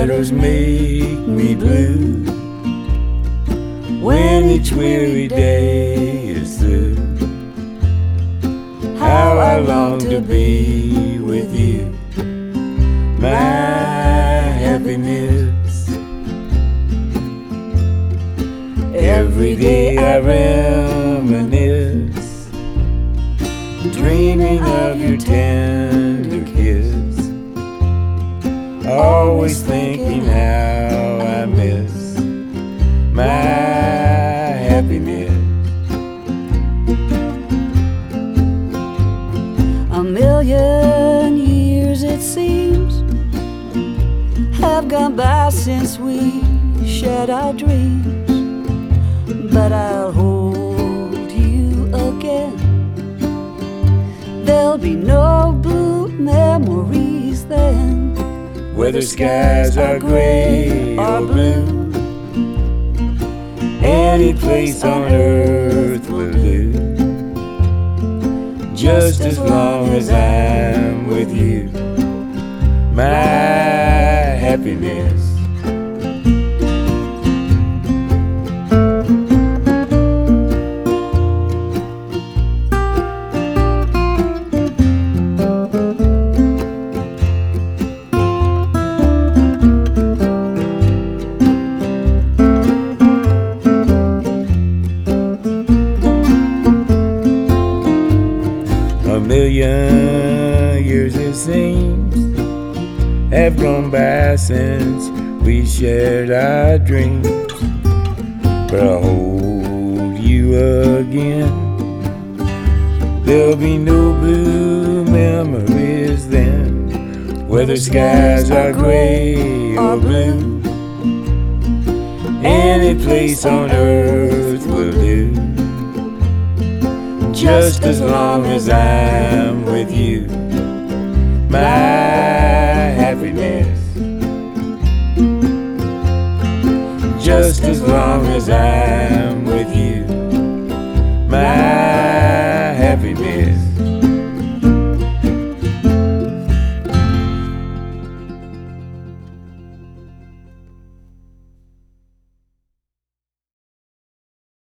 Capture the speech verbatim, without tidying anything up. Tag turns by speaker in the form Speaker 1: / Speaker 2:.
Speaker 1: shadows make me blue when each weary day is through. How I long to be with you, my happiness. Every day I reminisce, dreaming of your tender kiss, always thinking how I miss my happiness.
Speaker 2: A million years it seems have gone by since we shared our dreams, but I'll hold you again. There'll be no blue memories then,
Speaker 1: whether skies are gray or blue. Any place on earth will do, just as long as I'm with you, my happiness. A million years it seems have gone by since we shared our dreams, but I'll hold you again. There'll be no blue memories then, whether skies are gray or blue. Any place on earth will do, just as long as I'm with you, my happiness. Just as long as I'm with you, my